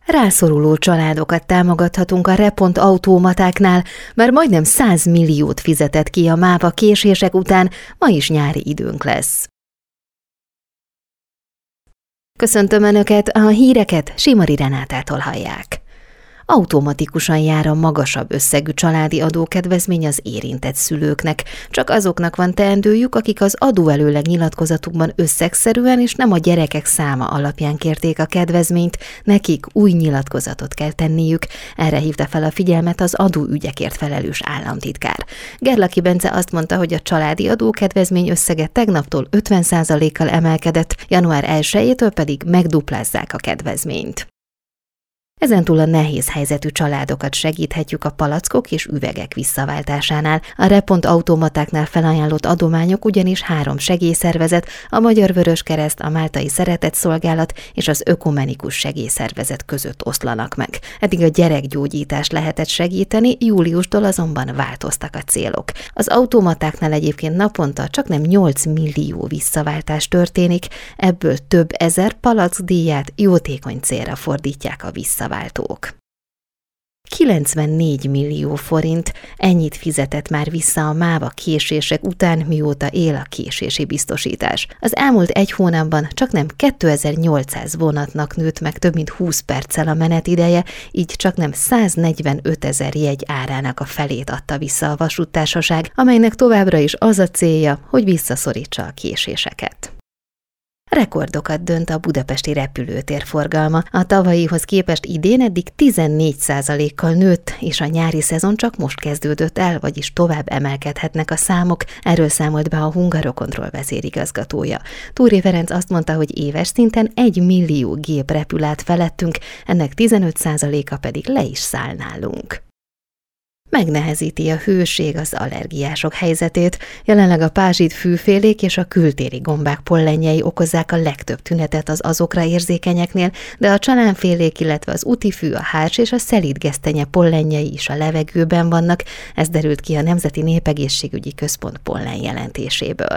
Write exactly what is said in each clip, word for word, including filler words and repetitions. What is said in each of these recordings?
Rászoruló családokat támogathatunk a Repont automatáknál, mert majdnem száz milliót fizetett ki a MÁV a késések után, ma is nyári időnk lesz. Köszöntöm Önöket, a híreket Simari Renátától hallják. Automatikusan jár a magasabb összegű családi adókedvezmény az érintett szülőknek. Csak azoknak van teendőjük, akik az adóelőleg nyilatkozatukban összegszerűen és nem a gyerekek száma alapján kérték a kedvezményt, nekik új nyilatkozatot kell tenniük. Erre hívta fel a figyelmet az adóügyekért felelős államtitkár. Gerlaki Bence azt mondta, hogy a családi adókedvezmény összege tegnaptól ötven százalékkal emelkedett, január elsejétől pedig megduplázzák a kedvezményt. Ezentúl a nehéz helyzetű családokat segíthetjük a palackok és üvegek visszaváltásánál. A Repont automatáknál felajánlott adományok ugyanis három segélyszervezet, a Magyar Vöröskereszt, a Máltai Szeretetszolgálat és az Ökumenikus Segélyszervezet között oszlanak meg. Eddig a gyerekgyógyítást lehetett segíteni, júliustól azonban változtak a célok. Az automatáknál egyébként naponta csaknem nyolc millió visszaváltás történik, ebből több ezer palackdíját jótékony célra fordítják a visszaváltók. kilencvennégy millió forint, ennyit fizetett már vissza a MÁV a késések után, mióta él a késési biztosítás. Az elmúlt egy hónapban csaknem kétezer-nyolcszáz vonatnak nőtt meg több mint húsz perccel a menetideje, így csaknem száznegyvenötezer jegy árának a felét adta vissza a vasúttársaság, amelynek továbbra is az a célja, hogy visszaszorítsa a késéseket. Rekordokat dönt a budapesti repülőtér forgalma. A tavalyihoz képest idén eddig tizennégy százalékkal nőtt, és a nyári szezon csak most kezdődött el, vagyis tovább emelkedhetnek a számok. Erről számolt be a Hungarocontrol vezérigazgatója. Túri Ferenc azt mondta, hogy éves szinten egy millió gép repül át felettünk, ennek tizenöt százaléka pedig le is száll nálunk. Megnehezíti a hőség az allergiások helyzetét. Jelenleg a pázsit fűfélék és a kültéri gombák pollenjei okozzák a legtöbb tünetet az azokra érzékenyeknél, de a csalánfélék, illetve az utifű, a hárs és a szelídgesztenye pollenjei is a levegőben vannak, ez derült ki a Nemzeti Népegészségügyi Központ pollen jelentéséből.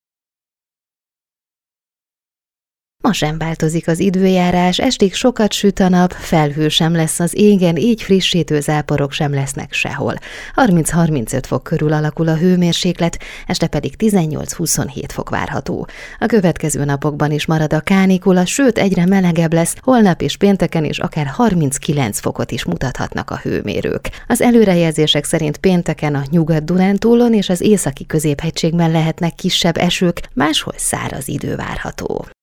Ma sem változik az időjárás, estig sokat süt a nap, felhő sem lesz az égen, így frissítő záporok sem lesznek sehol. harminc-harmincöt fok körül alakul a hőmérséklet, este pedig tizennyolc-huszonhét fok várható. A következő napokban is marad a kánikula, sőt egyre melegebb lesz, holnap és pénteken is akár harminckilenc fokot is mutathatnak a hőmérők. Az előrejelzések szerint pénteken a Nyugat-Dunántúlon és az északi középhegységben lehetnek kisebb esők, máshol száraz idő várható.